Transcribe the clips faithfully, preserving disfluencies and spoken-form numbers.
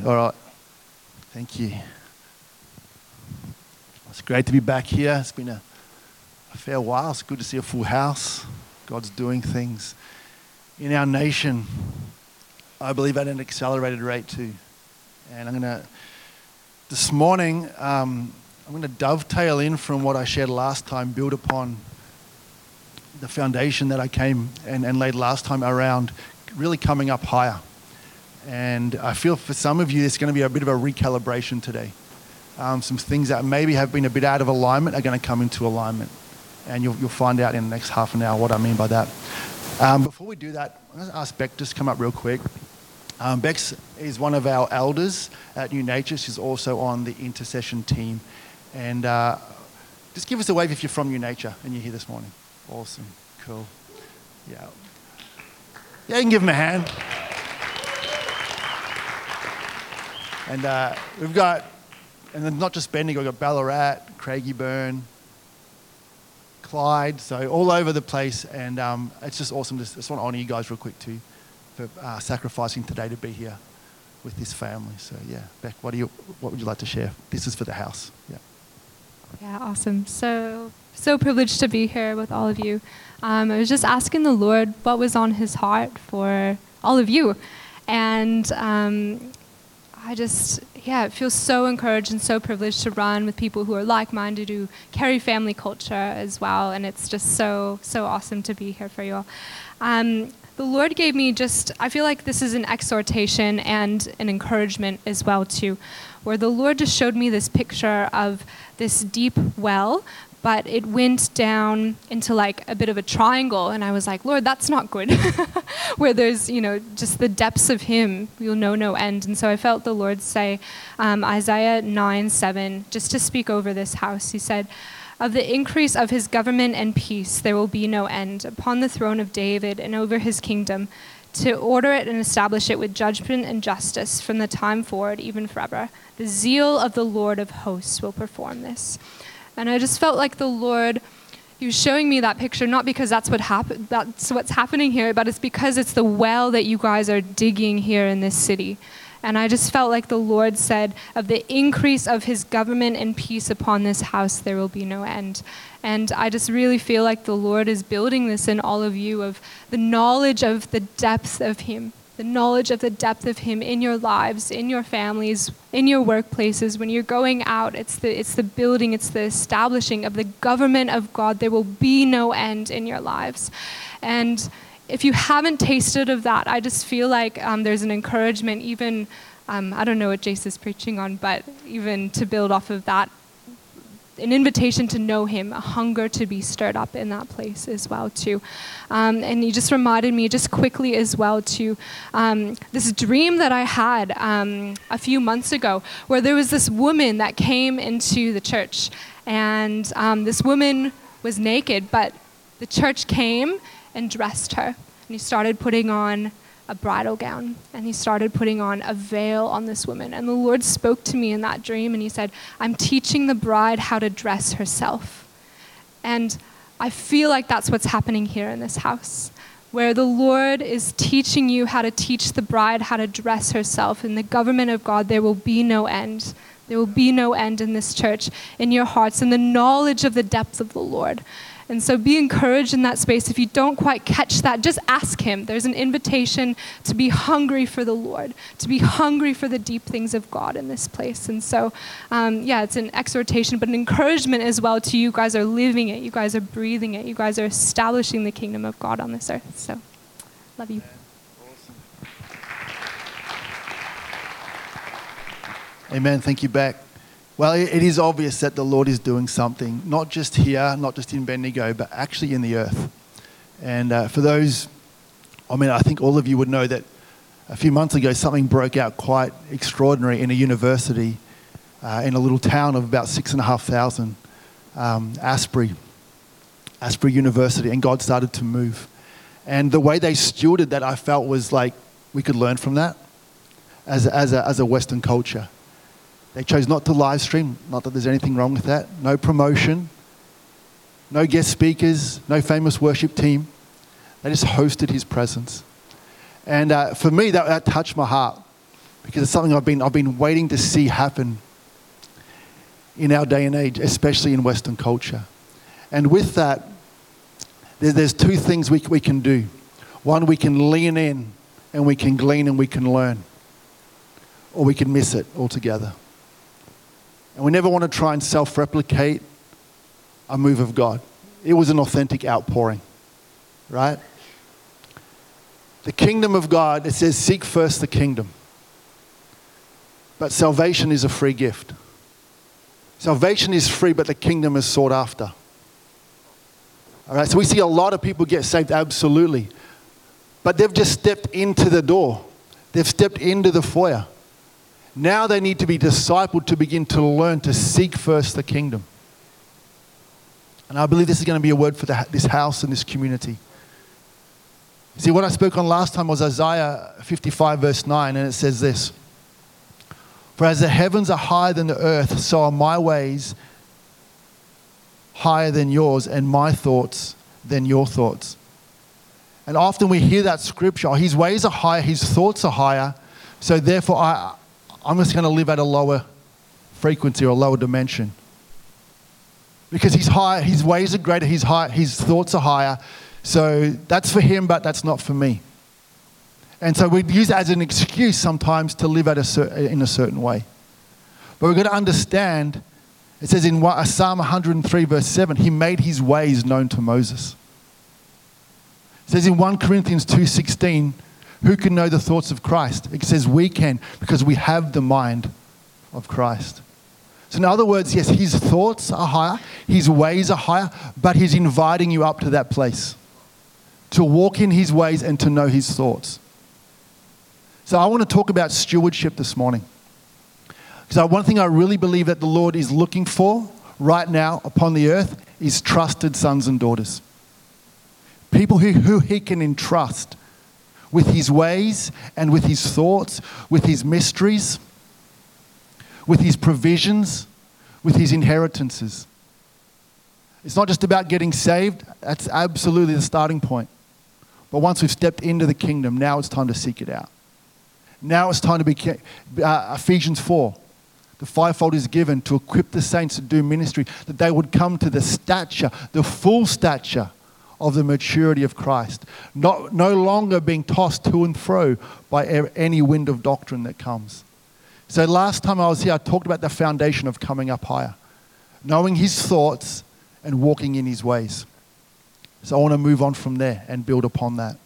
All right. Thank you. It's great to be back here. It's been a, a fair while. It's good to see a full house. God's doing things in our nation, I believe, at an accelerated rate too. And I'm going to, this morning, um, I'm going to dovetail in from what I shared last time, build upon the foundation that I came and, and laid last time around really coming up higher. And I feel for some of you, it's going to be a bit of a recalibration today. Um, some things that maybe have been a bit out of alignment are going to come into alignment. And you'll, you'll find out in the next half an hour what I mean by that. Um, before we do that, I'm going to ask Beck just to come up real quick. Um, Bex is one of our elders at New Nature. She's also on the intercession team. And uh, just give us a wave if you're from New Nature and you're here this morning. Awesome. Cool. Yeah. Yeah, you can give them a hand. And uh, we've got, and then not just Bendigo, we've got Ballarat, Craigieburn, Clyde, so all over the place. And um, it's just awesome. Just, I just want to honour you guys real quick too for uh, sacrificing today to be here with this family. So yeah, Beck, what do you, what would you like to share? This is for the house. Yeah. Yeah, awesome. So, so privileged to be here with all of you. Um, I was just asking the Lord what was on his heart for all of you. And um, I just, yeah, it feels so encouraged and so privileged to run with people who are like-minded, who carry family culture as well. And it's just so, so awesome to be here for you all. Um, the Lord gave me just, I feel like this is an exhortation and an encouragement as well too, where the Lord just showed me this picture of this deep well, but it went down into like a bit of a triangle. And I was like, Lord, that's not good. Where there's, you know, just the depths of him, you'll know no end. And so I felt the Lord say, um, Isaiah nine seven, just to speak over this house. He said, of the increase of his government and peace, there will be no end upon the throne of David and over his kingdom, to order it and establish it with judgment and justice from the time forward, even forever. The zeal of the Lord of hosts will perform this. And I just felt like the Lord, he was showing me that picture, not because that's what happened, that's what's happening here, but it's because it's the well that you guys are digging here in this city. And I just felt like the Lord said, of the increase of his government and peace upon this house, there will be no end. And I just really feel like the Lord is building this in all of you, of the knowledge of the depth of him, the knowledge of the depth of him in your lives, in your families, in your workplaces. When you're going out, it's the it's the building, it's the establishing of the government of God. There will be no end in your lives. And if you haven't tasted of that, I just feel like um, there's an encouragement, even, um, I don't know what Jace is preaching on, but even to build off of that, an invitation to know him, a hunger to be stirred up in that place as well too. Um, and he just reminded me just quickly as well to um, this dream that I had um, a few months ago, where there was this woman that came into the church, and um, this woman was naked, but the church came and dressed her, and he started putting on a bridal gown, and he started putting on a veil on this woman. And the Lord spoke to me in that dream, and he said, I'm teaching the bride how to dress herself. And I feel like that's what's happening here in this house, where the Lord is teaching you how to teach the bride how to dress herself. In the government of God, there will be no end. There will be no end in this church, in your hearts, in the knowledge of the depth of the Lord. And so be encouraged in that space. If you don't quite catch that, just ask him. There's an invitation to be hungry for the Lord, to be hungry for the deep things of God in this place. And so, um, yeah, it's an exhortation, but an encouragement as well to you guys are living it. You guys are breathing it. You guys are establishing the kingdom of God on this earth. So, love you. Amen. Thank you, Beck. Well, it is obvious that the Lord is doing something, not just here, not just in Bendigo, but actually in the earth. And uh, for those, I mean, I think all of you would know that a few months ago, something broke out quite extraordinary in a university uh, in a little town of about six and a half thousand, um, Asprey, Asprey University, and God started to move. And the way they stewarded that, I felt was like we could learn from that as a, as a, as a Western culture. They chose not to live stream, not that there's anything wrong with that. No promotion, no guest speakers, no famous worship team. They just hosted his presence. And uh, for me, that, that touched my heart because it's something I've been, I've been waiting to see happen in our day and age, especially in Western culture. And with that, there, there's two things we, we can do. One, we can lean in and we can glean and we can learn. Or we can miss it altogether. And we never want to try and self-replicate a move of God. It was an authentic outpouring, right? The kingdom of God, it says, seek first the kingdom. But salvation is a free gift. Salvation is free, but the kingdom is sought after. All right, so we see a lot of people get saved, absolutely. But they've just stepped into the door. They've stepped into the foyer. Now they need to be discipled to begin to learn to seek first the kingdom. And I believe this is going to be a word for the, this house and this community. See, what I spoke on last time was Isaiah fifty-five verse nine, and it says this. For as the heavens are higher than the earth, so are my ways higher than yours, and my thoughts than your thoughts. And often we hear that scripture, his ways are higher, his thoughts are higher, so therefore I, I'm just going to live at a lower frequency or a lower dimension. Because he's higher, his ways are greater, his, high, his thoughts are higher, so that's for him, but that's not for me. And so we use it as an excuse sometimes to live at a cer- in a certain way. But we've got to understand, it says in Psalm one hundred three verse seven, he made his ways known to Moses. It says in First Corinthians two sixteen, who can know the thoughts of Christ? It says we can because we have the mind of Christ. So in other words, yes, his thoughts are higher, his ways are higher, but he's inviting you up to that place to walk in his ways and to know his thoughts. So I want to talk about stewardship this morning. Because one thing I really believe that the Lord is looking for right now upon the earth is trusted sons and daughters. People who, who he can entrust with his ways and with his thoughts, with his mysteries, with his provisions, with his inheritances. It's not just about getting saved. That's absolutely the starting point. But once we've stepped into the kingdom, now it's time to seek it out. Now it's time to be, uh, Ephesians four. The fivefold is given to equip the saints to do ministry, that they would come to the stature, the full stature of the maturity of Christ. Not, no longer being tossed to and fro by any wind of doctrine that comes. So last time I was here, I talked about the foundation of coming up higher. Knowing his thoughts and walking in his ways. So I want to move on from there and build upon that.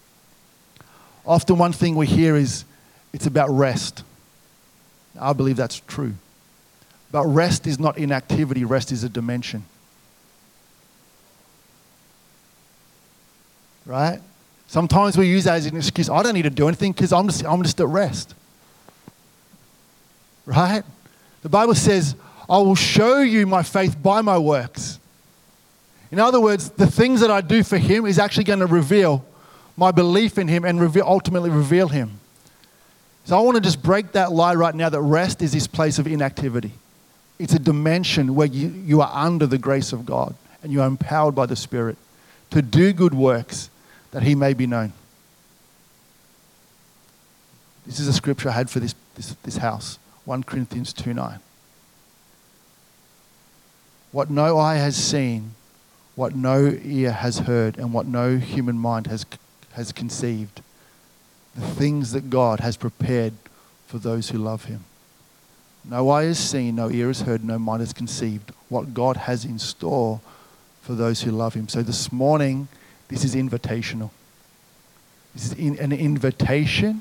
Often one thing we hear is it's about rest. I believe that's true. But rest is not inactivity, rest is a dimension. Right? Sometimes we use that as an excuse. I don't need to do anything because I'm just, I'm just at rest. Right? The Bible says, I will show you my faith by my works. In other words, the things that I do for him is actually going to reveal my belief in him and reveal, ultimately reveal him. So I want to just break that lie right now that rest is this place of inactivity. It's a dimension where you, you are under the grace of God and you are empowered by the Spirit to do good works that he may be known. This is a scripture I had for this, this, this house. First Corinthians two nine. What no eye has seen, what no ear has heard, and what no human mind has, has conceived. The things that God has prepared for those who love him. No eye has seen, no ear has heard, no mind has conceived what God has in store for those who love him. So this morning, this is invitational. This is in, an invitation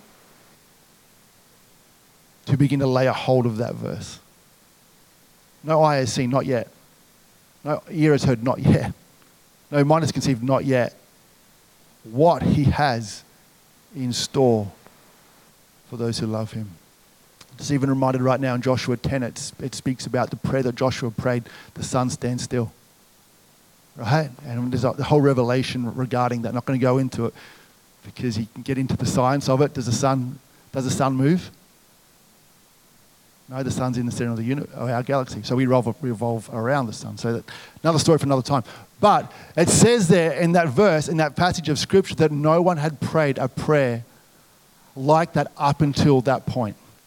to begin to lay a hold of that verse. No eye has seen, not yet. No ear has heard, not yet. No mind has conceived, not yet. What he has in store for those who love him. Just even reminded right now in Joshua ten, it, it speaks about the prayer that Joshua prayed, the sun stand still. Right? And there's a, the whole revelation regarding that. I'm not going to go into it because you can get into the science of it. Does the sun, does the sun move? No, the sun's in the center of the uni- of our galaxy. So we revolve, revolve around the sun. So that, another story for another time. But it says there in that verse, in that passage of scripture, that no one had prayed a prayer like that up until that point.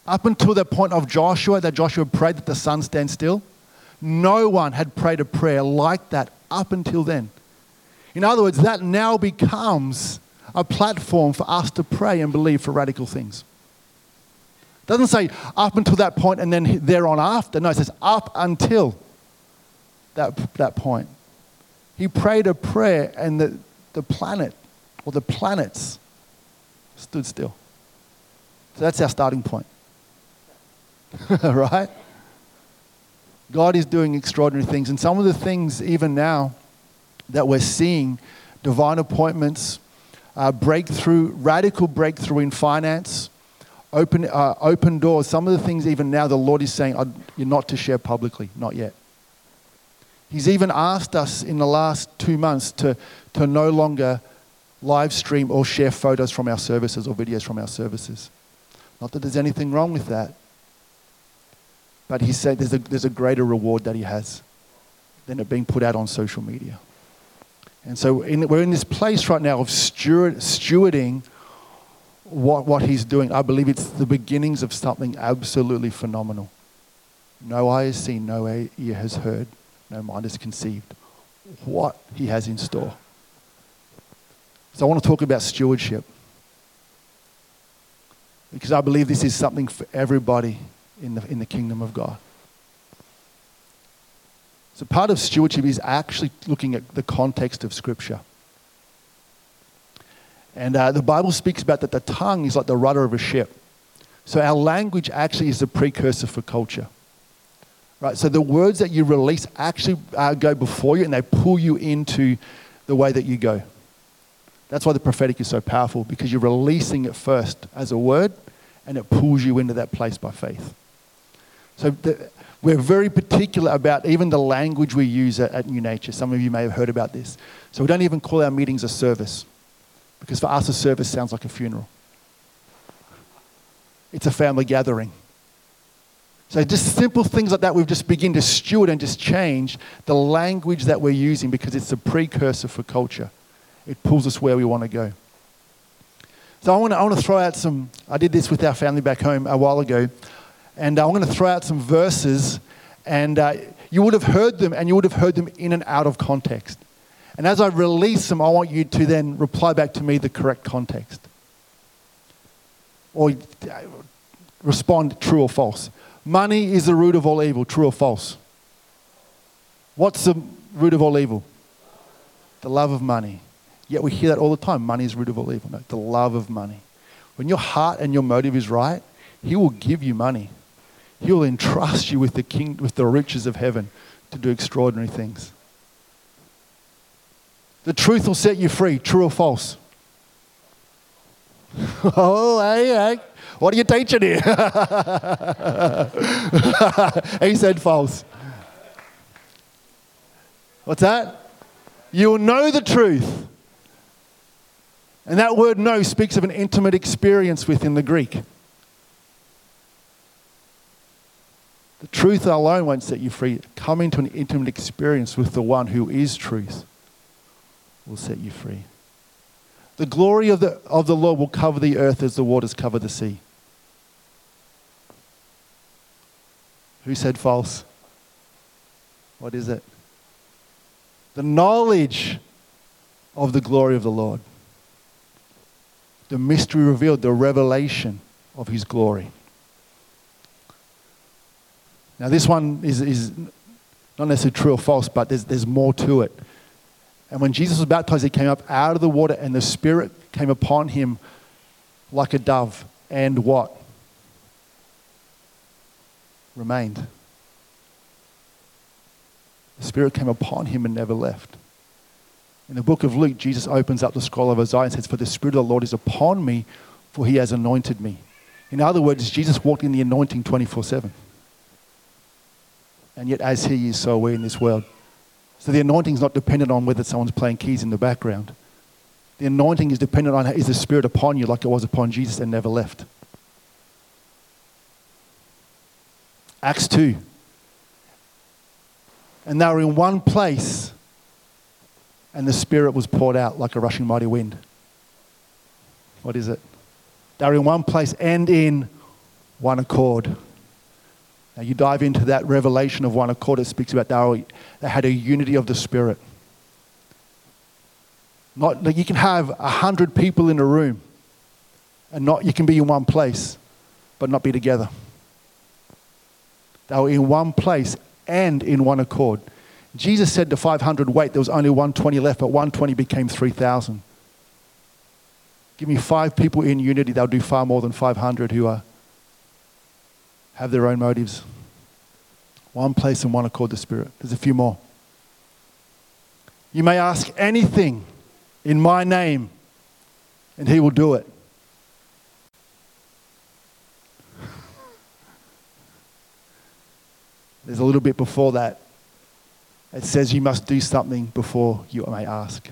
Up until the point of Joshua, that Joshua prayed that the sun stand still, no one had prayed a prayer like that up until then. In other words, that now becomes a platform for us to pray and believe for radical things. It doesn't say up until that point and then thereon after. No, it says up until that, that point. He prayed a prayer and the, the planet or the planets stood still. So that's our starting point. Right? God is doing extraordinary things. And some of the things even now that we're seeing, divine appointments, uh, breakthrough, radical breakthrough in finance, open, uh, open doors. Some of the things even now the Lord is saying, you're not to share publicly, not yet. He's even asked us in the last two months to, to no longer live stream or share photos from our services or videos from our services. Not that there's anything wrong with that. But he said there's a, there's a greater reward that he has than it being put out on social media. And so in, we're in this place right now of steward, stewarding what, what he's doing. I believe it's the beginnings of something absolutely phenomenal. No eye has seen, no ear has heard, no mind has conceived what he has in store. So I want to talk about stewardship, because I believe this is something for everybody in the, in the kingdom of God. So part of stewardship is actually looking at the context of Scripture. And uh, the Bible speaks about that the tongue is like the rudder of a ship. So our language actually is the precursor for culture. Right? So the words that you release actually uh, go before you and they pull you into the way that you go. That's why the prophetic is so powerful, because you're releasing it first as a word and it pulls you into that place by faith. So the, we're very particular about even the language we use at, at New Nature. Some of you may have heard about this. So we don't even call our meetings a service, because for us a service sounds like a funeral. It's a family gathering. So just simple things like that, we've just begin to steward and just change the language that we're using, because it's a precursor for culture. It pulls us where we want to go. So I want to, I want to throw out some, I did this with our family back home a while ago, and I'm going to throw out some verses, and uh, you would have heard them, and you would have heard them in and out of context. And as I release them, I want you to then reply back to me the correct context. Or respond true or false. Money is the root of all evil, true or false? What's the root of all evil? The love of money. Yet we hear that all the time. Money is the root of all evil. No, the love of money. When your heart and your motive is right, he will give you money. He will entrust you with the king, with the riches of heaven to do extraordinary things. The truth will set you free, true or false? Oh, hey, hey. What are you teaching here? He said false. What's that? You will know the truth. And that word know speaks of an intimate experience within the Greek. The truth alone won't set you free. Coming to an intimate experience with the one who is truth will set you free. The glory of the, of the Lord will cover the earth as the waters cover the sea. Who said false? What is it? The knowledge of the glory of the Lord. The mystery revealed, the revelation of his glory. Now this one is, is not necessarily true or false, but there's, there's more to it. And when Jesus was baptized, he came up out of the water and the Spirit came upon him like a dove. And what? Remained. The Spirit came upon him and never left. In the book of Luke, Jesus opens up the scroll of Isaiah and says, "For the Spirit of the Lord is upon me, for he has anointed me." In other words, Jesus walked in the anointing twenty-four seven. And yet as he is, so are we in this world. So the anointing is not dependent on whether someone's playing keys in the background. The anointing is dependent on, is the Spirit upon you like it was upon Jesus and never left. Acts two. And they were in one place, and the Spirit was poured out like a rushing mighty wind. What is it? They were in one place and in one accord. Now you dive into that revelation of one accord. It speaks about they, they had a unity of the Spirit. Not like you can have a hundred people in a room, and not you can be in one place, but not be together. They were in one place and in one accord. Jesus said to five hundred, wait, there was only one twenty left, but one twenty became three thousand. Give me five people in unity, they'll do far more than five hundred who are, have their own motives. One place and one accord, the Spirit. There's a few more. You may ask anything in my name, and he will do it. There's a little bit before that. It says you must do something before you may ask.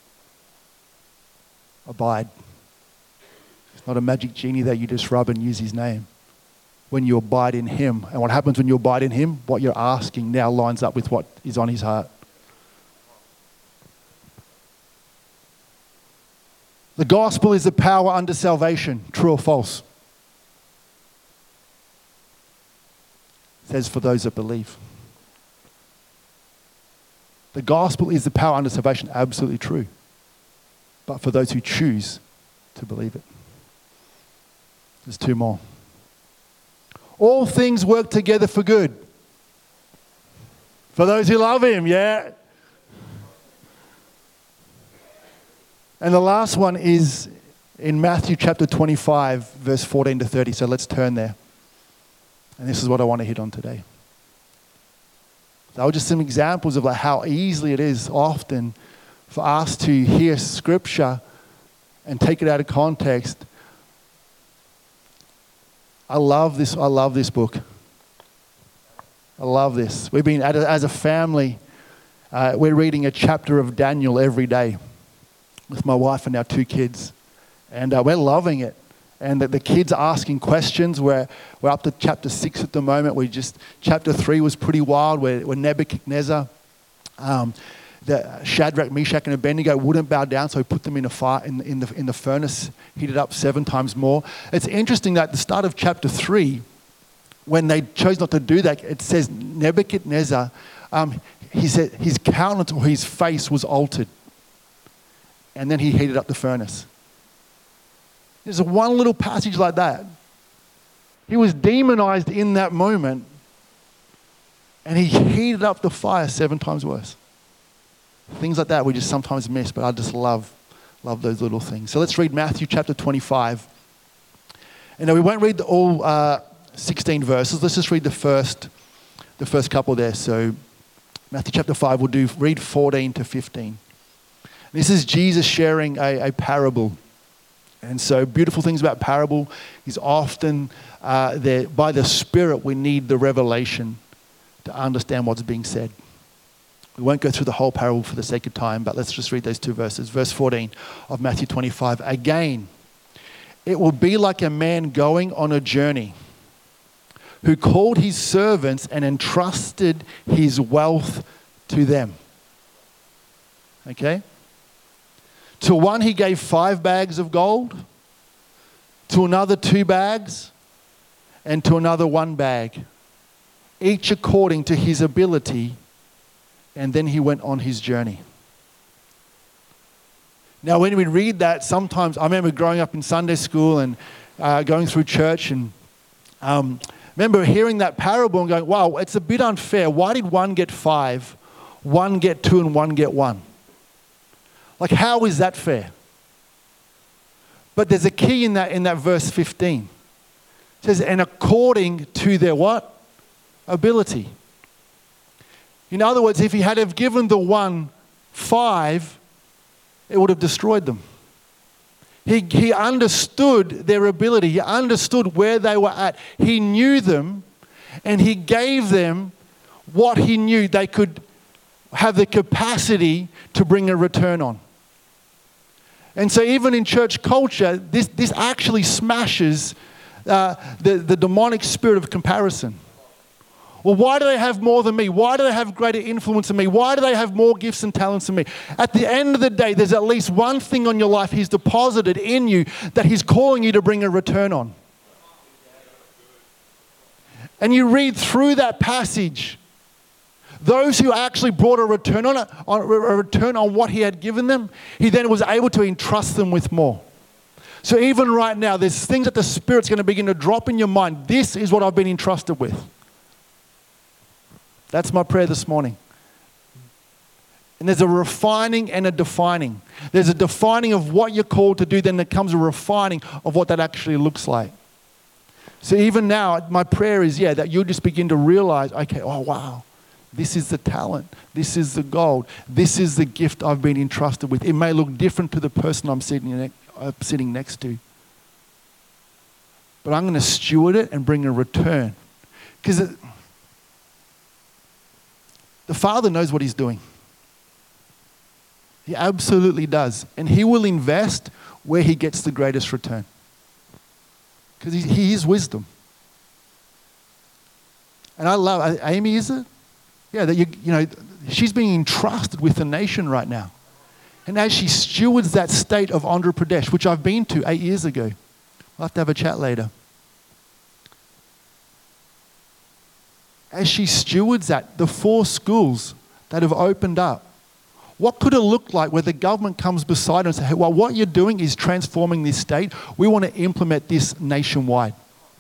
Abide. It's not a magic genie that you just rub and use his name. When you abide in him, and what happens when you abide in him, what you're asking now lines up with what is on his heart. The gospel is the power unto salvation. True or false? It says for those that believe. The gospel is the power unto salvation. Absolutely true. But for those who choose to believe it. There's two more. All things work together for good. For those who love him, yeah? And the last one is in Matthew chapter twenty-five, verse fourteen to thirty. So let's turn there. And this is what I want to hit on today. That were just some examples of like how easily it is often for us to hear scripture and take it out of context. I love this. I love this book. I love this. We've been, as a family, uh, we're reading a chapter of Daniel every day with my wife and our two kids. And uh, we're loving it. And the, the kids are asking questions. We're, we're up to chapter six at the moment. We just, chapter three was pretty wild where, where Nebuchadnezzar, um, the Shadrach, Meshach, and Abednego wouldn't bow down, so he put them in a fire, in, in, the, in the furnace, heated up seven times more. It's interesting that at the start of chapter three, when they chose not to do that, it says Nebuchadnezzar, um, he said his countenance or his face was altered. And then he heated up the furnace. There's one little passage like that. He was demonized in that moment, and he heated up the fire seven times worse. Things like that we just sometimes miss, but I just love, love those little things. So let's read Matthew chapter twenty-five. And now we won't read the all uh, sixteen verses. Let's just read the first, the first couple there. So Matthew chapter five, we'll do read fourteen to fifteen. This is Jesus sharing a, a parable. And so beautiful things about parable is often uh, there, by the Spirit we need the revelation to understand what's being said. We won't go through the whole parable for the sake of time, but let's just read those two verses. Verse fourteen of Matthew twenty-five. Again, it will be like a man going on a journey who called his servants and entrusted his wealth to them. Okay? To one he gave five bags of gold, to another two bags, and to another one bag, each according to his ability, and then he went on his journey. Now when we read that, sometimes, I remember growing up in Sunday school and uh, going through church and um, remember hearing that parable and going, wow, it's a bit unfair. Why did one get five, one get two, and one get one? Like, how is that fair? But there's a key in that in that verse fifteen. It says, and according to their what? Ability. In other words, if he had have given the one five, it would have destroyed them. He, he understood their ability. He understood where they were at. He knew them, and he gave them what he knew they could have the capacity to bring a return on. And so even in church culture, this, this actually smashes uh, the, the demonic spirit of comparison. Well, why do they have more than me? Why do they have greater influence than me? Why do they have more gifts and talents than me? At the end of the day, there's at least one thing on your life he's deposited in you that he's calling you to bring a return on. and you read through that passage, those who actually brought a return on, a, on a return on what he had given them, he then was able to entrust them with more. So even right now, there's things that the Spirit's going to begin to drop in your mind. This is what I've been entrusted with. That's my prayer this morning. And there's a refining and a defining. There's a defining of what you're called to do, then there comes a refining of what that actually looks like. So even now, my prayer is, yeah, that you'll just begin to realize, okay, oh wow, this is the talent. This is the gold. This is the gift I've been entrusted with. It may look different to the person I'm sitting, ne- uh, sitting next to. But I'm going to steward it and bring a return. Because the Father knows what he's doing. He absolutely does. And he will invest where he gets the greatest return. Because he, he is wisdom. And I love, Amy, is it? Yeah, that you, you know, she's being entrusted with the nation right now. And as she stewards that state of Andhra Pradesh, which I've been to eight years ago, we'll have to have a chat later. As she stewards that, the four schools that have opened up, what could it look like where the government comes beside her and says, hey, well, what you're doing is transforming this state. We want to implement this nationwide.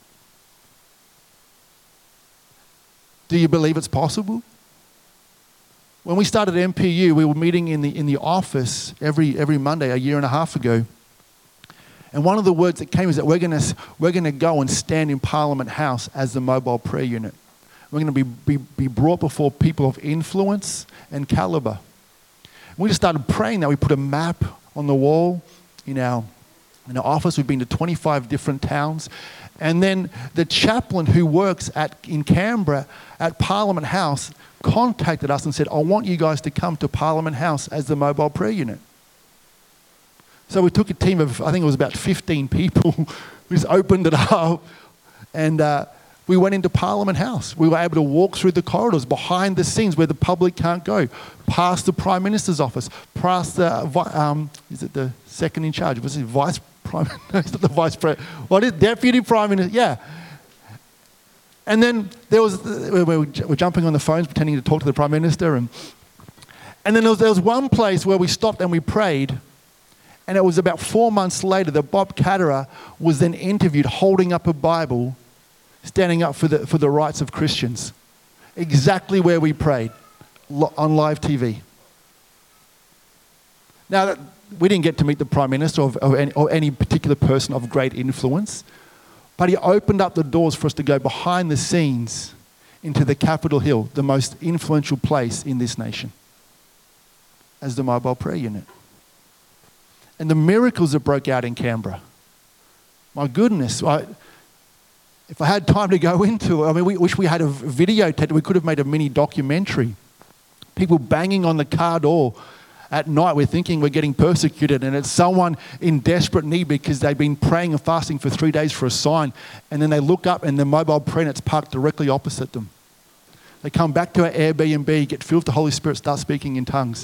Do you believe it's possible? When we started M P U, we were meeting in the in the office every every Monday a year and a half ago. And one of the words that came is that we're going to we're going to go and stand in Parliament House as the mobile prayer unit. We're going to be, be, be brought before people of influence and caliber. We just started praying that. We put a map on the wall in our, in our office. We've been to twenty-five different towns. And then the chaplain who works at in Canberra at Parliament House contacted us and said, I want you guys to come to Parliament House as the mobile prayer unit. So we took a team of, I think it was about fifteen people. We just opened it up and uh, we went into Parliament House. We were able to walk through the corridors behind the scenes where the public can't go, past the Prime Minister's office, past the, um, is it the second in charge? Was it Vice Prime? No, it's not the Vice President. What is Deputy Prime Minister? Yeah. And then there was, we were jumping on the phones, pretending to talk to the Prime Minister. And, and then there was, there was one place where we stopped and we prayed. And it was about four months later that Bob Catterer was then interviewed holding up a Bible, standing up for the, for the rights of Christians. Exactly where we prayed, on live T V. Now, that, we didn't get to meet the Prime Minister or, or, any, or any particular person of great influence, but he opened up the doors for us to go behind the scenes into the Capitol Hill, the most influential place in this nation, as the mobile prayer unit. And the miracles that broke out in Canberra. My goodness, I, if I had time to go into it, I mean, we wish we had a video tape. We could have made a mini documentary. People banging on the car door at night. We're thinking we're getting persecuted, and it's someone in desperate need because they've been praying and fasting for three days for a sign, and then they look up and the mobile prayer net's parked directly opposite them. They come back to our Airbnb, get filled with the Holy Spirit, start speaking in tongues.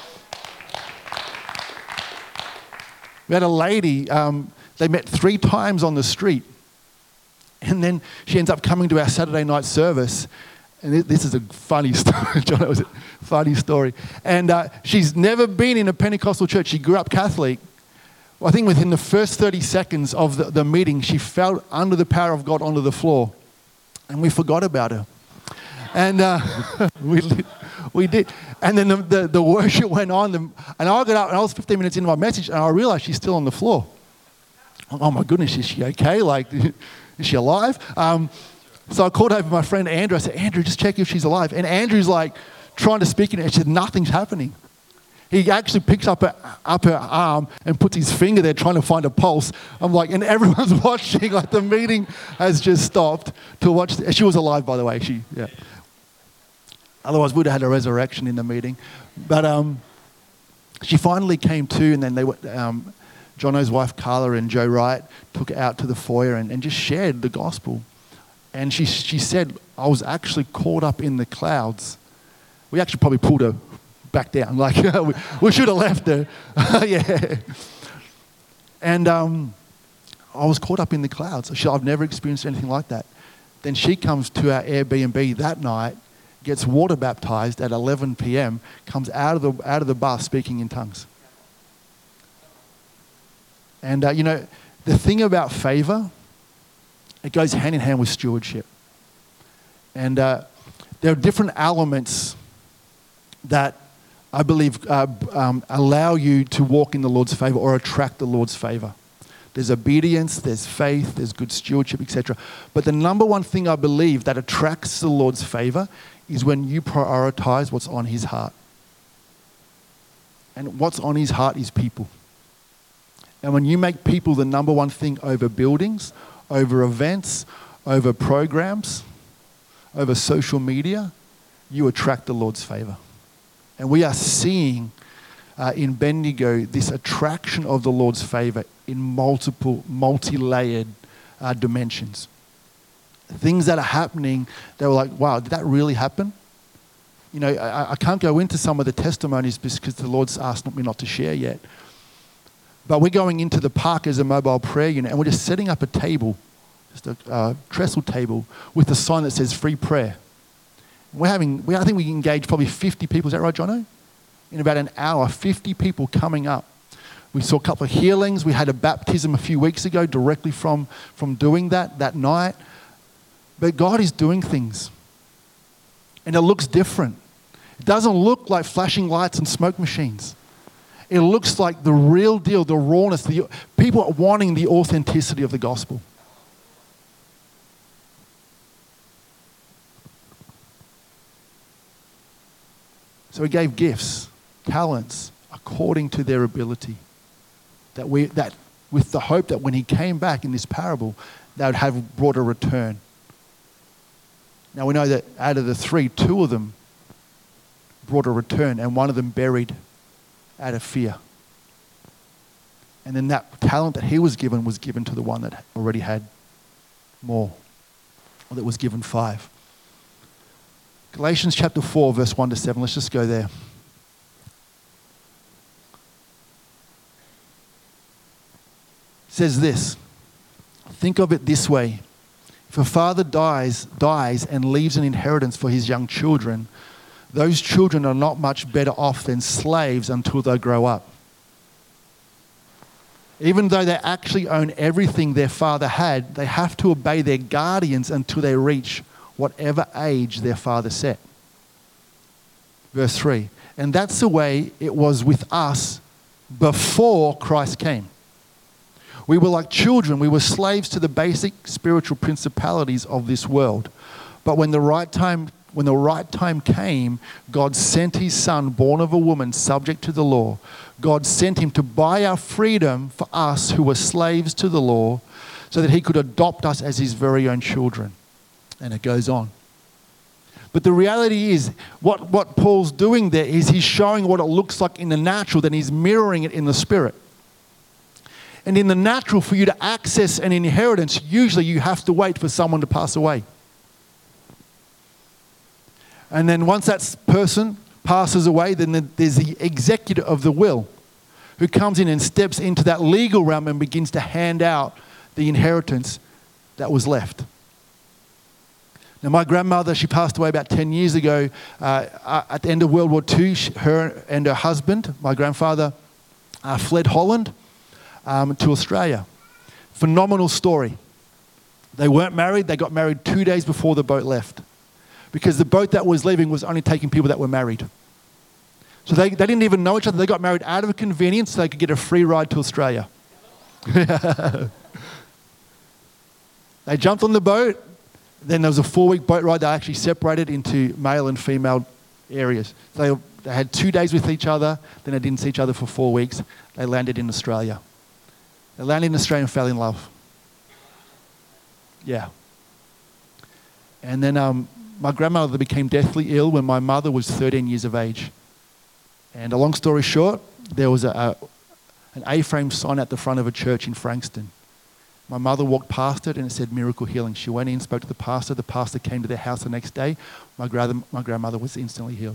We had a lady, um, they met three times on the street. And then she ends up coming to our Saturday night service. And this is a funny story. John, that was a funny story. And uh, she's never been in a Pentecostal church. She grew up Catholic. Well, I think within the first thirty seconds of the, the meeting, she fell under the power of God onto the floor. And we forgot about her. And uh, we, we did. And then the, the, the worship went on. And I got up, and I was fifteen minutes into my message, and I realized she's still on the floor. Oh, my goodness, is she okay? Like... Is she alive? Um, so I called over my friend Andrew. I said, Andrew, just check if she's alive. And Andrew's like trying to speak in it. She said, nothing's happening. He actually picks up her, up her arm and puts his finger there trying to find a pulse. I'm like, and everyone's watching. Like the meeting has just stopped to watch. The, she was alive, by the way. She, yeah. Otherwise, we'd have had a resurrection in the meeting. But um, she finally came to, and then they went... Um, Jono's wife, Carla, and Joe Wright took her out to the foyer and, and just shared the gospel. And she she said, I was actually caught up in the clouds. We actually probably pulled her back down. Like, we, we should have left her. Yeah. And um, I was caught up in the clouds. She, I've never experienced anything like that. Then she comes to our Airbnb that night, gets water baptized at eleven p.m., comes out of the out of the bus speaking in tongues. And, uh, you know, the thing about favor, it goes hand in hand with stewardship. And uh, there are different elements that I believe uh, um, allow you to walk in the Lord's favor or attract the Lord's favor. There's obedience, there's faith, there's good stewardship, et cetera. But the number one thing I believe that attracts the Lord's favor is when you prioritize what's on his heart. And what's on his heart is people. And when you make people the number one thing over buildings, over events, over programs, over social media, you attract the Lord's favor. And we are seeing uh, in Bendigo this attraction of the Lord's favor in multiple, multi-layered uh, dimensions. Things that are happening, they were like, wow, did that really happen? You know, I, I can't go into some of the testimonies because the Lord's asked me not to share yet. But we're going into the park as a mobile prayer unit, and we're just setting up a table, just a uh, trestle table, with a sign that says free prayer. We're having, we, I think we engaged probably fifty people. Is that right, Jono? In about an hour, fifty people coming up. We saw a couple of healings. We had a baptism a few weeks ago directly from, from doing that that night. But God is doing things. And it looks different. It doesn't look like flashing lights and smoke machines. It looks like the real deal, the rawness, the people are wanting the authenticity of the gospel. So he gave gifts, talents, according to their ability. That we, that with the hope that when he came back in this parable, they would have brought a return. Now we know that out of the three, two of them brought a return, and one of them buried out of fear. And then that talent that he was given was given to the one that already had more, or that was given five. Galatians chapter four, verse one to seven. Let's just go there. It says this. Think of it this way. If a father dies, dies and leaves an inheritance for his young children, those children are not much better off than slaves until they grow up. Even though they actually own everything their father had, they have to obey their guardians until they reach whatever age their father set. Verse three. And that's the way it was with us before Christ came. We were like children. We were slaves to the basic spiritual principalities of this world. But when the right time When the right time came, God sent his son, born of a woman, subject to the law. God sent him to buy our freedom for us who were slaves to the law, so that he could adopt us as his very own children. And it goes on. But the reality is, what, what Paul's doing there is he's showing what it looks like in the natural, then he's mirroring it in the spirit. And in the natural, for you to access an inheritance, usually you have to wait for someone to pass away. And then once that person passes away, then there's the executor of the will who comes in and steps into that legal realm and begins to hand out the inheritance that was left. Now, my grandmother, she passed away about ten years ago. Uh, at the end of World War Two, she, her and her husband, my grandfather, uh, fled Holland um, to Australia. Phenomenal story. They weren't married. They got married two days before the boat left, because the boat that was leaving was only taking people that were married. So they, they didn't even know each other. They got married out of convenience so they could get a free ride to Australia. They jumped on the boat. Then there was a four-week boat ride that actually separated into male and female areas. They, they had two days with each other. Then they didn't see each other for four weeks. They landed in Australia. They landed in Australia and fell in love. Yeah. And then um, my grandmother became deathly ill when my mother was thirteen years of age. And a long story short, there was a, a, an A-frame sign at the front of a church in Frankston. My mother walked past it and it said miracle healing. She went in, spoke to the pastor. The pastor came to their house the next day. My, gra- my grandmother was instantly healed.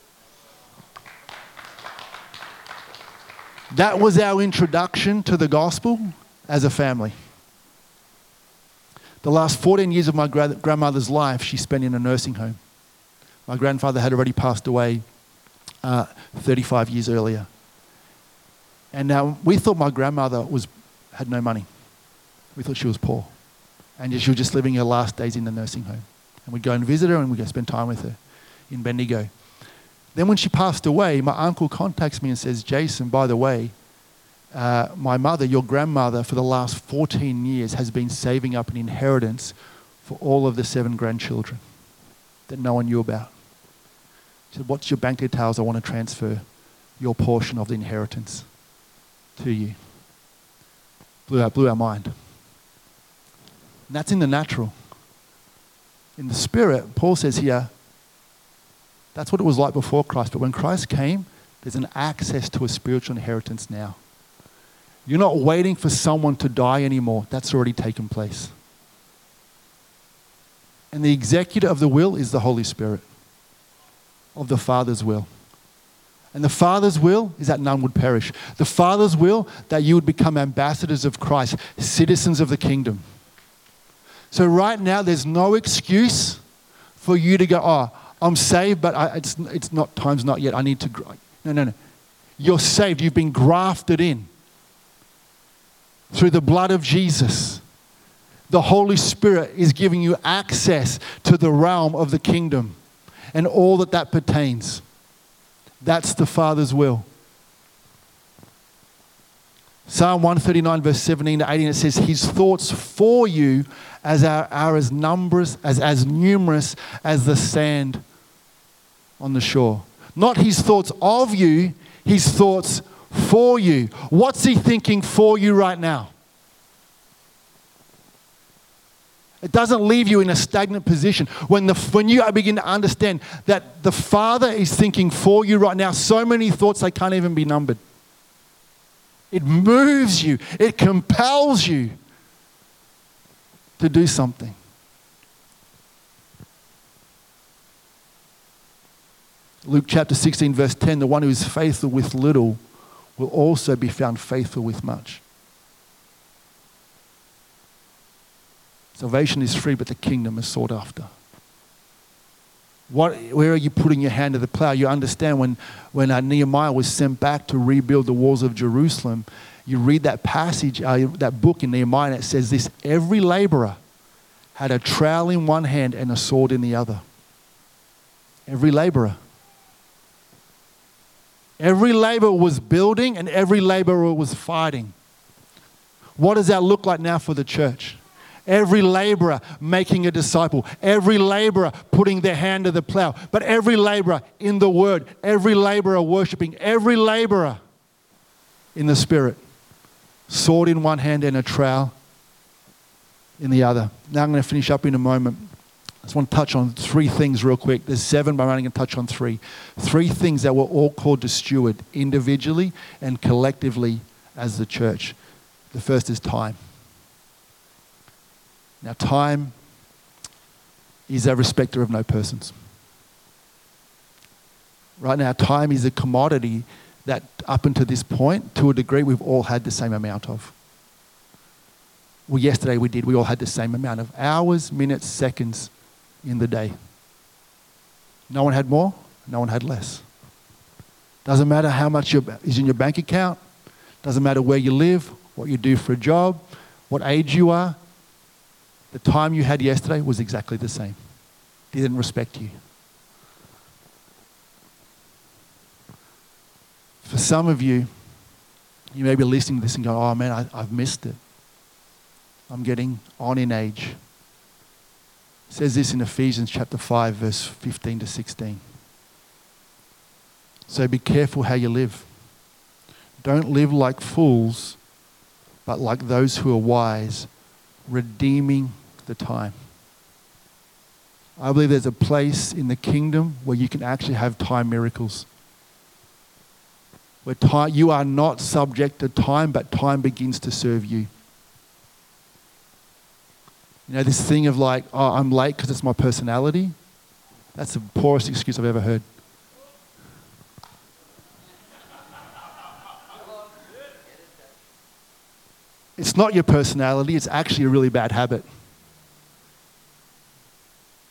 That was our introduction to the gospel as a family. The last fourteen years of my gra- grandmother's life, she spent in a nursing home. My grandfather had already passed away uh, thirty-five years earlier. And now we thought my grandmother was had no money. We thought she was poor. And she was just living her last days in the nursing home. And we'd go and visit her and we'd go spend time with her in Bendigo. Then when she passed away, my uncle contacts me and says, Jason, by the way, uh, my mother, your grandmother, for the last fourteen years has been saving up an inheritance for all of the seven grandchildren that no one knew about. She said, what's your bank details? I want to transfer your portion of the inheritance to you. Blew our, blew our mind. And that's in the natural. In the spirit, Paul says here, that's what it was like before Christ. But when Christ came, there's an access to a spiritual inheritance now. You're not waiting for someone to die anymore. That's already taken place. And the executor of the will is the Holy Spirit, of the Father's will. And the Father's will is that none would perish. The Father's will that you would become ambassadors of Christ, citizens of the kingdom. So right now, there's no excuse for you to go, oh, I'm saved, but I, it's, it's not, time's not yet. I need to grow. No, no, no. You're saved. You've been grafted in through the blood of Jesus. The Holy Spirit is giving you access to the realm of the kingdom and all that that pertains. That's the Father's will. Psalm one thirty-nine, verse seventeen to eighteen, it says, his thoughts for you as are, are as numerous, as, as numerous as the sand on the shore. Not his thoughts of you, his thoughts for you. What's he thinking for you right now? It doesn't leave you in a stagnant position. When, the, when you begin to understand that the Father is thinking for you right now, so many thoughts they can't even be numbered. It moves you. It compels you to do something. Luke chapter sixteen, verse ten, the one who is faithful with little will also be found faithful with much. Salvation is free, but the kingdom is sought after. What, where are you putting your hand to the plow? You understand when, when uh, Nehemiah was sent back to rebuild the walls of Jerusalem, you read that passage, uh, that book in Nehemiah, and it says this, every laborer had a trowel in one hand and a sword in the other. Every laborer. Every laborer was building and every laborer was fighting. What does that look like now for the church? Every laborer making a disciple. Every laborer putting their hand to the plow. But every laborer in the word. Every laborer worshiping. Every laborer in the spirit. Sword in one hand and a trowel in the other. Now I'm going to finish up in a moment. I just want to touch on three things real quick. There's seven, but I'm only going to touch on three. Three things that we're all called to steward individually and collectively as the church. The first is time. Now, time is a respecter of no persons. Right now, time is a commodity that up until this point, to a degree, we've all had the same amount of. Well, yesterday we did. We all had the same amount of hours, minutes, seconds in the day. No one had more, no one had less. Doesn't matter how much is in your bank account. Doesn't matter where you live, what you do for a job, what age you are. The time you had yesterday was exactly the same. He didn't respect you. For some of you, you may be listening to this and go, oh man, I, I've missed it. I'm getting on in age. It says this in Ephesians chapter five, verse fifteen to sixteen. So be careful how you live. Don't live like fools, but like those who are wise, redeeming the time. I believe there's a place in the kingdom where you can actually have time miracles. Where time, you are not subject to time, but time begins to serve you. You know, this thing of like, oh, I'm late because it's my personality. That's the poorest excuse I've ever heard. It's not your personality, it's actually a really bad habit.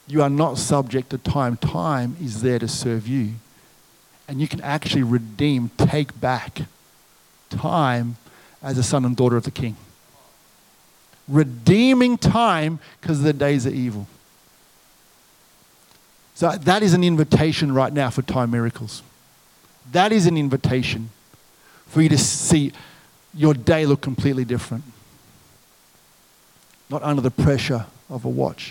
You are not subject to time. Time is there to serve you. And you can actually redeem, take back time as a son and daughter of the King. Redeeming time because the days are evil. So that is an invitation right now for time miracles. That is an invitation for you to see your day look completely different. Not under the pressure of a watch.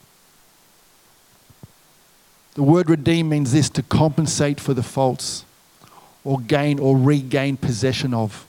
The word redeem means this: to compensate for the faults or gain or regain possession of.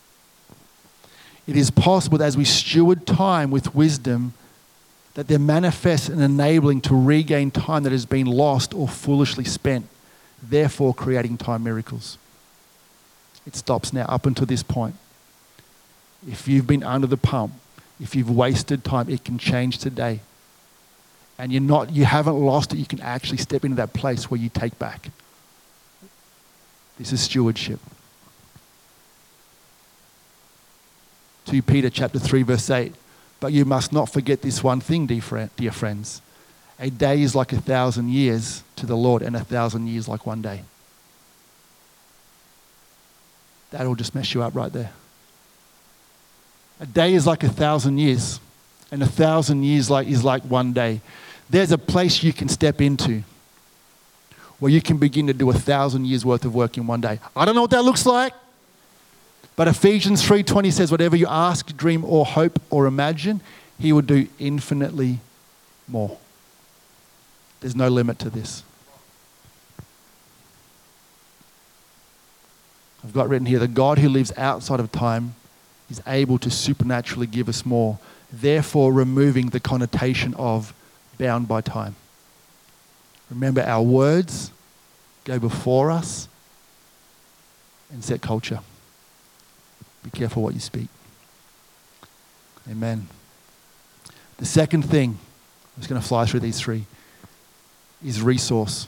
It is possible that as we steward time with wisdom, that there manifests an enabling to regain time that has been lost or foolishly spent, therefore creating time miracles. It stops now up until this point. If you've been under the pump, if you've wasted time, it can change today. And you're not, you haven't lost it, you can actually step into that place where you take back. This is stewardship. Second Peter chapter three, verse eight. But you must not forget this one thing, dear friends. A day is like a thousand years to the Lord, and a thousand years like one day. That'll just mess you up right there. A day is like a thousand years, and a thousand years like is like one day. There's a place you can step into where you can begin to do a thousand years worth of work in one day. I don't know what that looks like, but Ephesians three twenty says, whatever you ask, dream, or hope, or imagine, He will do infinitely more. There's no limit to this. I've got written here, the God who lives outside of time is able to supernaturally give us more, therefore removing the connotation of bound by time. Remember, our words go before us and set culture. Be careful what you speak. Amen. The second thing, I'm just going to fly through these three, is resource.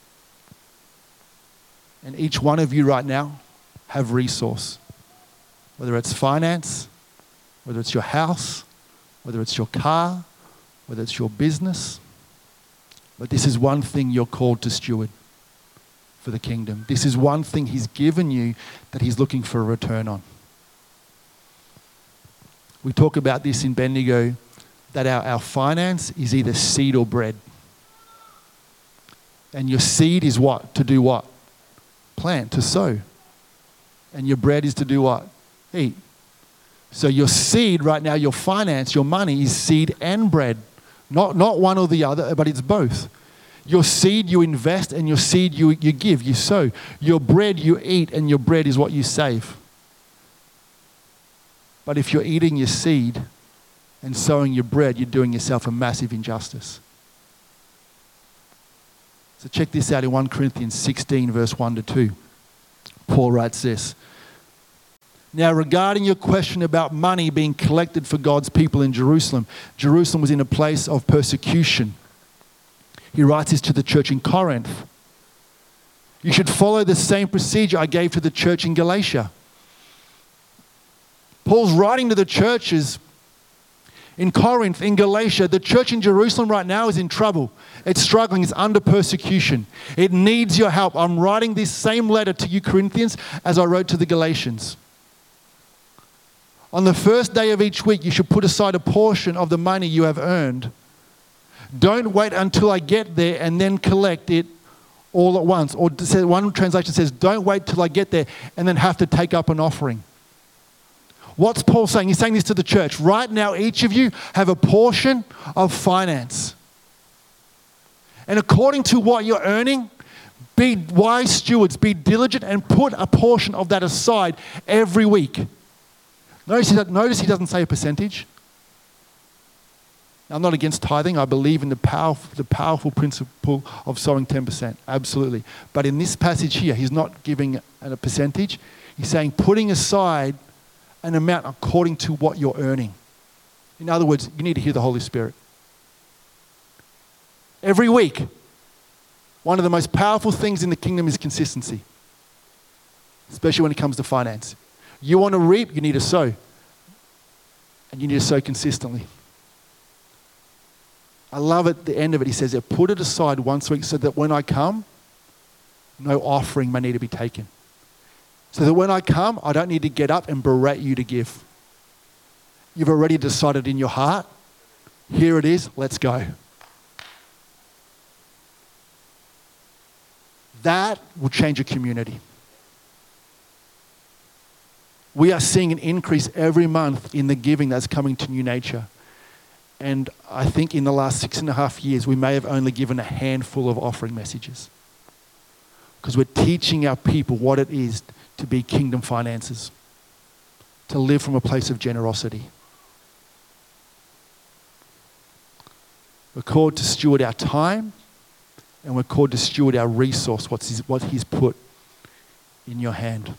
And each one of you right now have resource. Whether it's finance, whether it's your house, whether it's your car, whether it's your business. But this is one thing you're called to steward for the kingdom. This is one thing He's given you that He's looking for a return on. We talk about this in Bendigo, that our, our finance is either seed or bread. And your seed is what? To do what? Plant, to sow. And your bread is to do what? Eat. So your seed right now, your finance, your money is seed and bread. Not, not one or the other, but it's both. Your seed you invest, and your seed you, you give, you sow. Your bread you eat, and your bread is what you save. But if you're eating your seed and sowing your bread, you're doing yourself a massive injustice. So check this out in First Corinthians sixteen, verse one to two. Paul writes this. Now, regarding your question about money being collected for God's people in Jerusalem, Jerusalem was in a place of persecution. He writes this to the church in Corinth. You should follow the same procedure I gave to the church in Galatia. Paul's writing to the churches in Corinth, in Galatia. The church in Jerusalem right now is in trouble. It's struggling. It's under persecution. It needs your help. I'm writing this same letter to you Corinthians as I wrote to the Galatians. On the first day of each week, you should put aside a portion of the money you have earned. Don't wait until I get there and then collect it all at once. Or one translation says, don't wait till I get there and then have to take up an offering. What's Paul saying? He's saying this to the church. Right now, each of you have a portion of finance. And according to what you're earning, be wise stewards, be diligent, and put a portion of that aside every week. Notice he, notice he doesn't say a percentage. Now, I'm not against tithing. I believe in the powerful, the powerful principle of sowing ten percent. Absolutely. But in this passage here, he's not giving a percentage. He's saying putting aside an amount according to what you're earning. In other words, you need to hear the Holy Spirit. Every week, one of the most powerful things in the kingdom is consistency, especially when it comes to finance. You want to reap, you need to sow. And you need to sow consistently. I love at the end of it, he says, put it aside once a week so that when I come, no offering may need to be taken. So that when I come, I don't need to get up and berate you to give. You've already decided in your heart, here it is, let's go. That will change a community. We are seeing an increase every month in the giving that's coming to New Nature. And I think in the last six and a half years, we may have only given a handful of offering messages. Because we're teaching our people what it is to be kingdom finances, to live from a place of generosity. We're called to steward our time, and we're called to steward our resource, what's his, what he's put in your hand.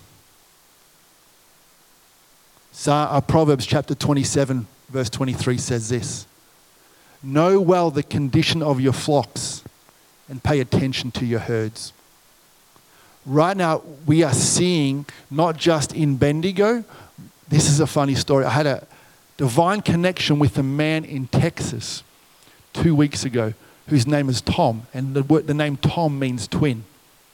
So, uh, Proverbs chapter twenty-seven, verse twenty-three says this: know well the condition of your flocks and pay attention to your herds. Right now, we are seeing, not just in Bendigo, this is a funny story. I had a divine connection with a man in Texas two weeks ago whose name is Tom, and the, word, the name Tom means twin.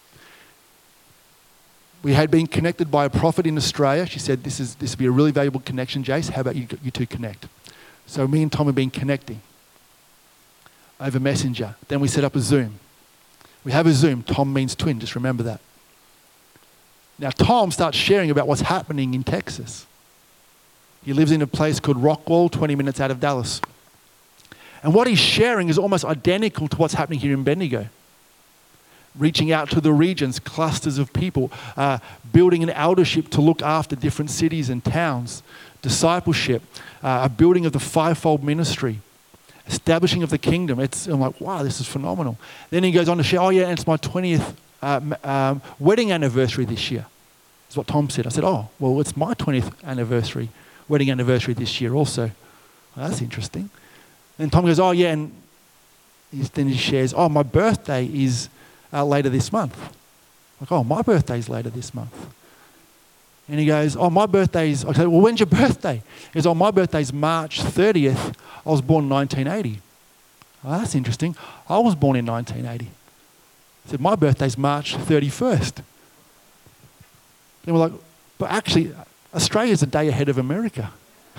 We had been connected by a prophet in Australia. She said, this is this would be a really valuable connection, Jace. How about you, you two connect? So me and Tom have been connecting over Messenger. Then we set up a Zoom. We have a Zoom. Tom means twin, just remember that. Now Tom starts sharing about what's happening in Texas. He lives in a place called Rockwall, twenty minutes out of Dallas. And what he's sharing is almost identical to what's happening here in Bendigo. Reaching out to the regions, clusters of people, uh, building an eldership to look after different cities and towns, discipleship, uh, a building of the fivefold ministry, establishing of the kingdom. It's, I'm like, wow, this is phenomenal. Then he goes on to share, oh yeah, and it's my twentieth uh, um, wedding anniversary this year. That's what Tom said. I said, oh, well, it's my twentieth anniversary, wedding anniversary this year also. Well, that's interesting. Then Tom goes, oh yeah, and he's, then he shares, oh, my birthday is uh, later this month. Like, oh, my birthday's later this month. And he goes, oh, my birthday's, I say, well, when's your birthday? He goes, oh, my birthday's March thirtieth. I was born in nineteen eighty. Oh, that's interesting. I was born in nineteen eighty. He said, my birthday's March thirty-first. And we're like, but actually, Australia's a day ahead of America.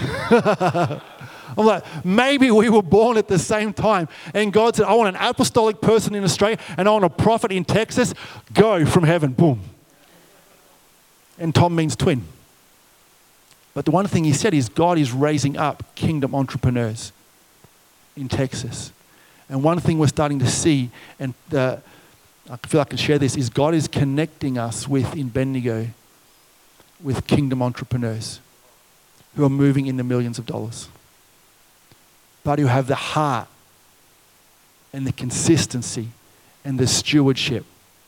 I'm like, maybe we were born at the same time. And God said, I want an apostolic person in Australia and I want a prophet in Texas. Go from heaven, boom. And Tom means twin. But the one thing he said is God is raising up kingdom entrepreneurs in Texas. And one thing we're starting to see, and uh, I feel I can share this, is God is connecting us with, in Bendigo, with kingdom entrepreneurs who are moving in the millions of dollars, but who have the heart and the consistency and the stewardship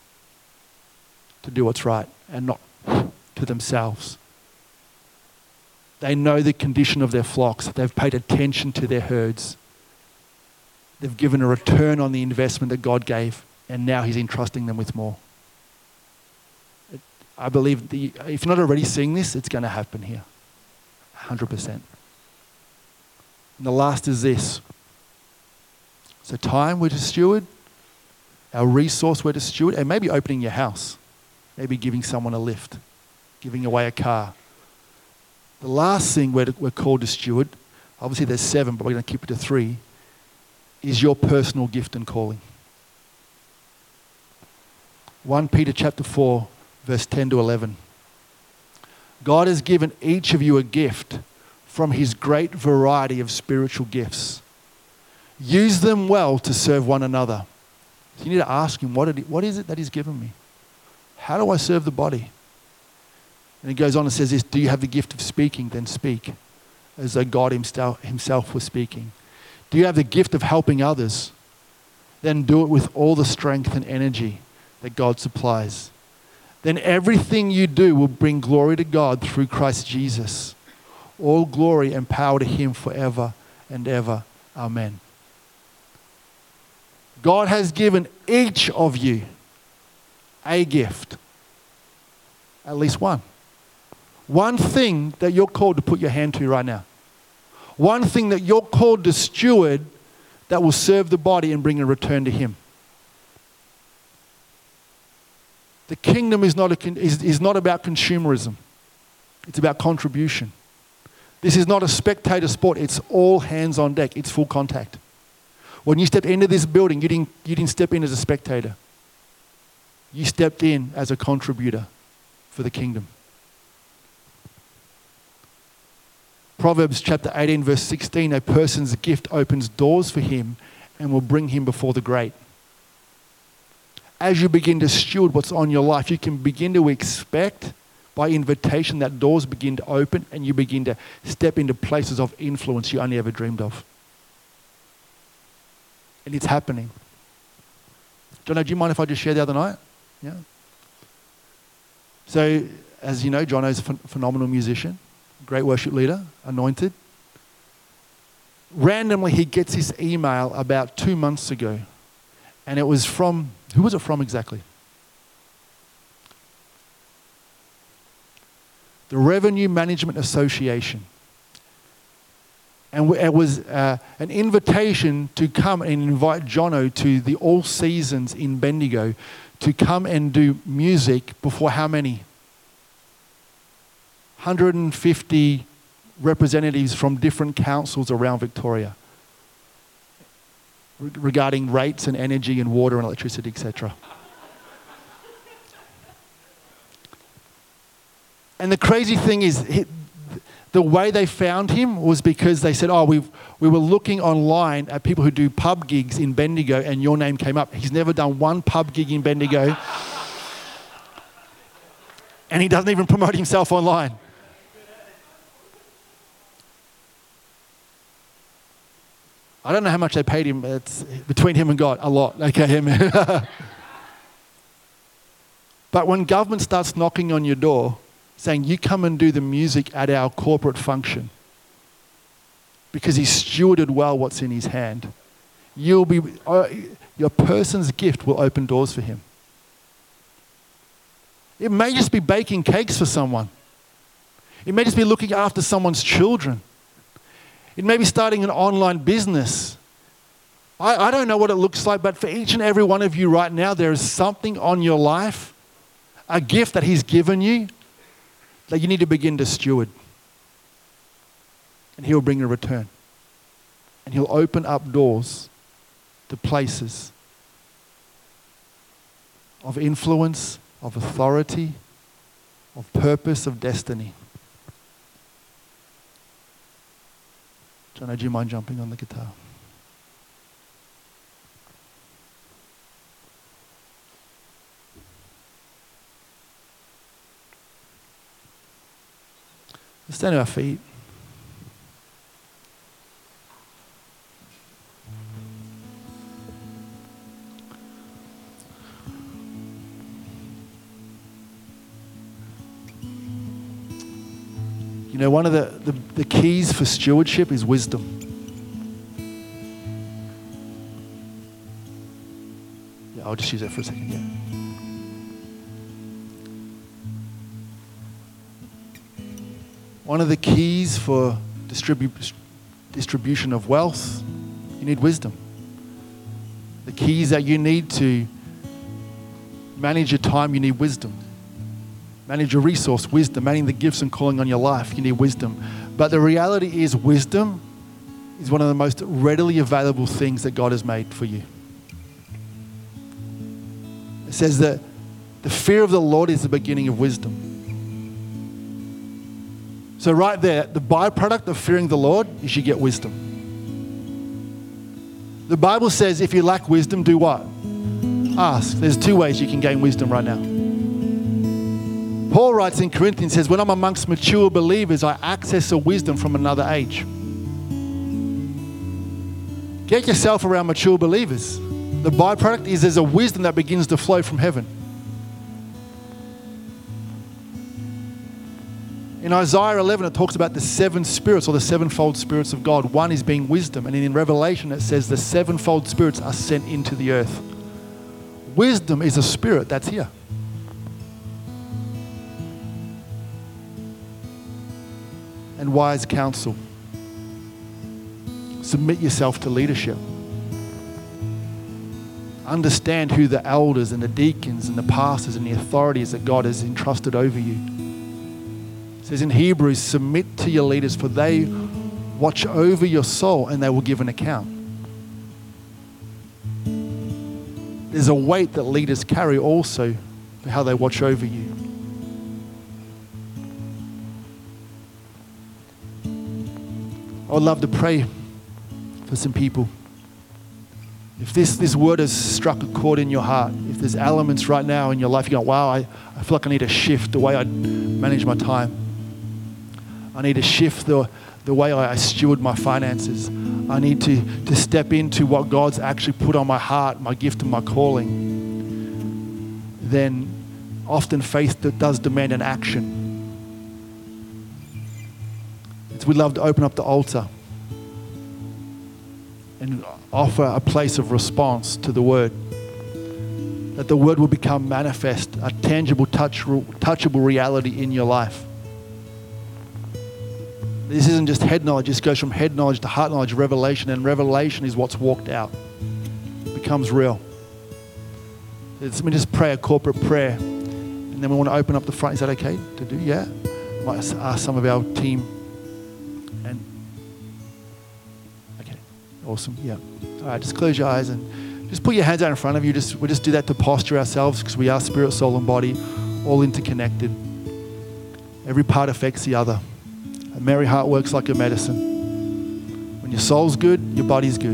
to do what's right and not to themselves. They know the condition of their flocks. They've paid attention to their herds. They've given a return on the investment that God gave, and now he's entrusting them with more. It, I believe the, if you're not already seeing this, it's going to happen here. one hundred percent. And the last is this. So time we're to steward, our resource we're to steward, and maybe opening your house, maybe giving someone a lift, giving away a car. The last thing we're, to, we're called to steward, obviously there's seven, but we're going to keep it to three, is your personal gift and calling. First Peter chapter four, verse ten to eleven. God has given each of you a gift from his great variety of spiritual gifts. Use them well to serve one another. So you need to ask him, what, did he, what is it that he's given me? How do I serve the body? And he goes on and says this, do you have the gift of speaking? Then speak, as though God himself, himself was speaking. Do you have the gift of helping others? Then do it with all the strength and energy that God supplies. Then everything you do will bring glory to God through Christ Jesus. All glory and power to him forever and ever. Amen. God has given each of you a gift. At least one. One thing that you're called to put your hand to right now. One thing that you're called to steward that will serve the body and bring a return to him. The kingdom is not, a, is, is not about consumerism. It's about contribution. This is not a spectator sport. It's all hands on deck. It's full contact. When you stepped into this building, you didn't, you didn't step in as a spectator. You stepped in as a contributor for the kingdom. Proverbs chapter eighteen, verse sixteen, a person's gift opens doors for him and will bring him before the great. As you begin to steward what's on your life, you can begin to expect by invitation that doors begin to open and you begin to step into places of influence you only ever dreamed of. And it's happening. Jono, do you mind if I just share the other night? Yeah. So, as you know, Jono's a ph- phenomenal musician, great worship leader, anointed. Randomly, he gets this email about two months ago. And it was from, who was it from exactly? The Revenue Management Association. And it was uh, an invitation to come and invite Jono to the All Seasons in Bendigo to come and do music before how many? one hundred fifty representatives from different councils around Victoria re- regarding rates and energy and water and electricity, et cetera. And the crazy thing is, he, the way they found him was because they said, oh, we we were looking online at people who do pub gigs in Bendigo and your name came up. He's never done one pub gig in Bendigo. And he doesn't even promote himself online. I don't know how much they paid him. It's between him and God, a lot. Okay, but when government starts knocking on your door, saying, you come and do the music at our corporate function, because he's stewarded well what's in his hand, you'll be, uh, your person's gift will open doors for him. It may just be baking cakes for someone. It may just be looking after someone's children. It may be starting an online business. I, I don't know what it looks like, but for each and every one of you right now, there is something on your life, a gift that he's given you, that you need to begin to steward. And he'll bring a return. And he'll open up doors to places of influence, of authority, of purpose, of destiny. Jono, do you mind jumping on the guitar? Let's stand to our feet. You know, one of the, the, the keys for stewardship is wisdom. Yeah, I'll just use that for a second, yeah. One of the keys for distribu- distribution of wealth, you need wisdom. The keys that you need to manage your time, you need wisdom. Manage your resource, wisdom. Managing the gifts and calling on your life, you need wisdom. But the reality is, wisdom is one of the most readily available things that God has made for you. It says that the fear of the Lord is the beginning of wisdom. So right there, the byproduct of fearing the Lord is you get wisdom. The Bible says if you lack wisdom, do what? Ask. There's two ways you can gain wisdom right now. Paul writes in Corinthians, says, when I'm amongst mature believers, I access a wisdom from another age. Get yourself around mature believers. The byproduct is there's a wisdom that begins to flow from heaven. In Isaiah eleven, it talks about the seven spirits or the sevenfold spirits of God. One is being wisdom. And in Revelation, it says the sevenfold spirits are sent into the earth. Wisdom is a spirit that's here. And wise counsel. Submit yourself to leadership. understand who the elders and the deacons and the pastors and the authorities that God has entrusted over you. It says in Hebrews, submit to your leaders, for they watch over your soul and they will give an account. There's a weight that leaders carry also for how they watch over you. I would love to pray for some people. If this, this word has struck a chord in your heart, if there's elements right now in your life, you go, wow, I, I feel like I need to shift the way I manage my time. I need to shift the, the way I, I steward my finances. I need to, to step into what God's actually put on my heart, my gift and my calling. Then often faith that does demand an action. It's, we'd love to open up the altar and offer a place of response to the word. That the word will become manifest, a tangible, touch, touchable reality in your life. This isn't just head knowledge, this goes from head knowledge to heart knowledge, revelation, and revelation is what's walked out. It becomes real. Let me just pray a corporate prayer, and then we want to open up the front. Is that okay to do? Yeah? I might ask some of our team. And okay, awesome, yeah. All right, just close your eyes and just put your hands out in front of you. Just, we'll just do that to posture ourselves because we are spirit, soul, and body, all interconnected. Every part affects the other. A merry heart works like a medicine. When your soul's good, your body's good.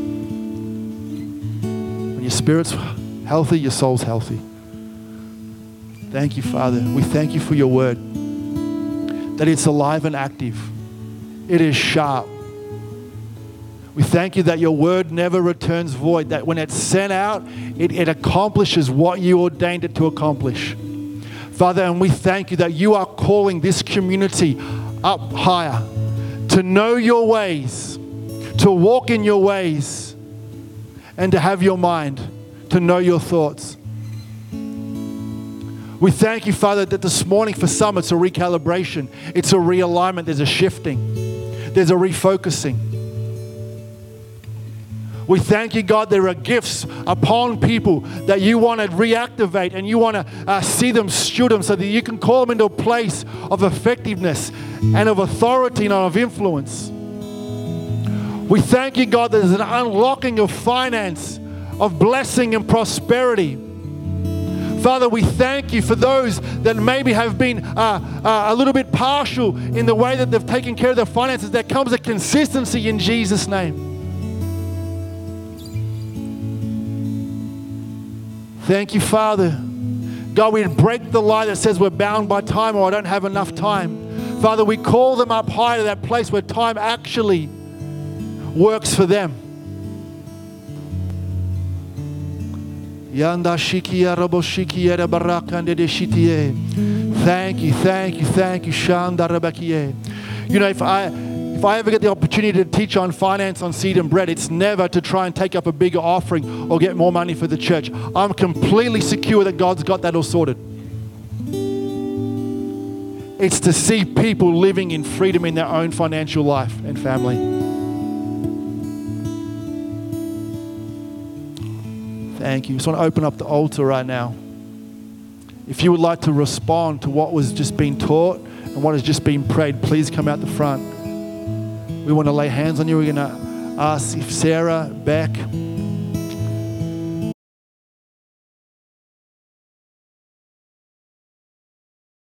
When your spirit's healthy, your soul's healthy. Thank you, Father. We thank you for your word. That it's alive and active. It is sharp. We thank you that your word never returns void. That when it's sent out, it, it accomplishes what you ordained it to accomplish. Father, and we thank you that you are calling this community up higher, to know your ways, to walk in your ways, and to have your mind, to know your thoughts. We thank you, Father, that this morning for some it's a recalibration, it's a realignment, there's a shifting, there's a refocusing. We thank you, God, there are gifts upon people that you want to reactivate and you want to uh, see them, steward them so that you can call them into a place of effectiveness and of authority and of influence. We thank you, God, there's an unlocking of finance, of blessing and prosperity. Father, we thank you for those that maybe have been uh, uh, a little bit partial in the way that they've taken care of their finances. There comes a consistency in Jesus' name. Thank you, Father. God, we break the lie that says we're bound by time or I don't have enough time. Father, we call them up high to that place where time actually works for them. Thank you, thank you, thank you. You know, if I... If I ever get the opportunity to teach on finance on Seed and Bread, it's never to try and take up a bigger offering or get more money for the church. I'm completely secure that God's got that all sorted. It's to see people living in freedom in their own financial life and family. Thank you. I just want to open up the altar right now. If you would like to respond to what was just being taught and what has just been prayed, please come out the front. We want to lay hands on you. We're going to ask if Sarah, Beck,